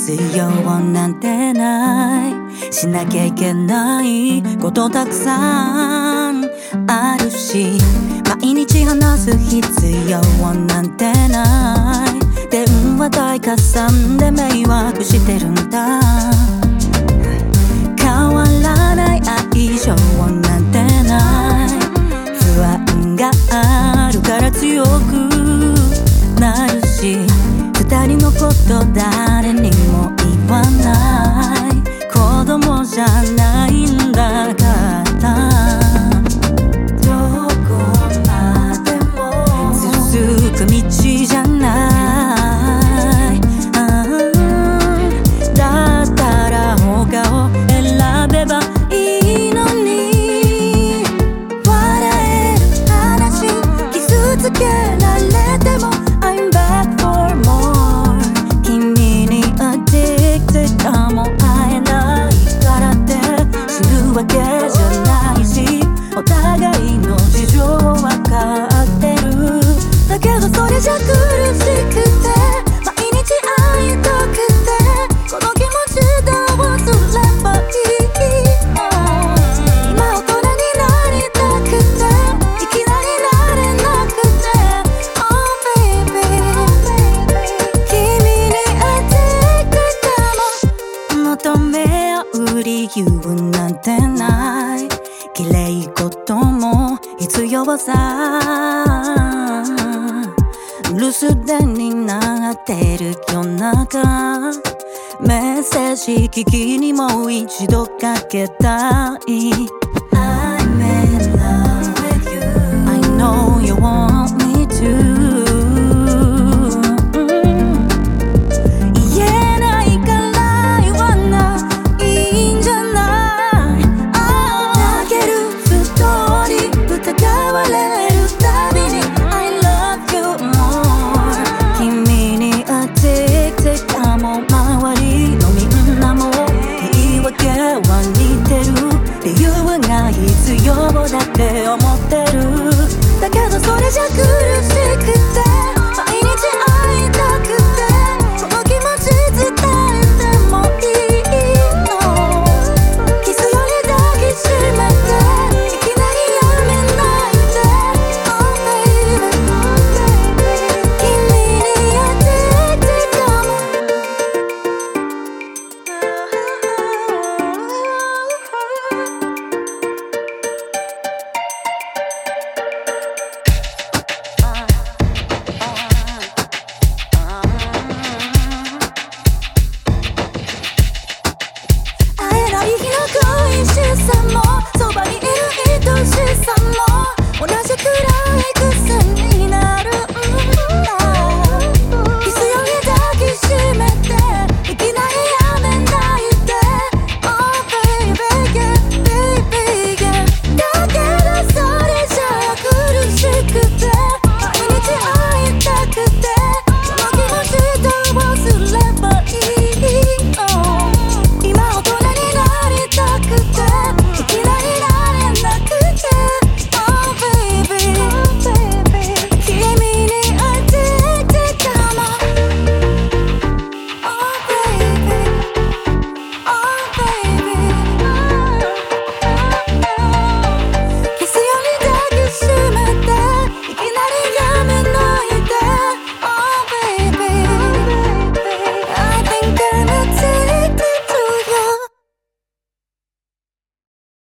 必要なんてない。しなきゃいけないことたくさんあるし、毎日話す必要なんてない。電話代かさんで迷惑してるんだ。変わらない愛情なんてない。不安があるから強くなるし、二人のこと誰にも言わない。子供じゃないんだから、どこまでも続く道じゃない。だったら他を選べばいいのに。笑える話傷つけられても I'm back for more。 君に addicted かも会えないからって死ぬわけじゃないし、お互いの事情わかってる。だけどそれじゃ苦しくて毎日会いたくて、この気持ちどうすればいい。今大人になりたくていきなりなれなくて Oh baby 君にaddicted も求め合う理由なんてない。綺麗事も必要さ。留守電になってる夜中、メッセージ聞きにもう一度かけたい。 I'm in love with you I know you want me to。 言えないから言わないんじゃない。投げるストーリー疑われるたびに I love you more。 君に addicted かも周りのみんなも言い訳は似てる。理由が必要だって思ってる。だけどそれじゃ苦しくて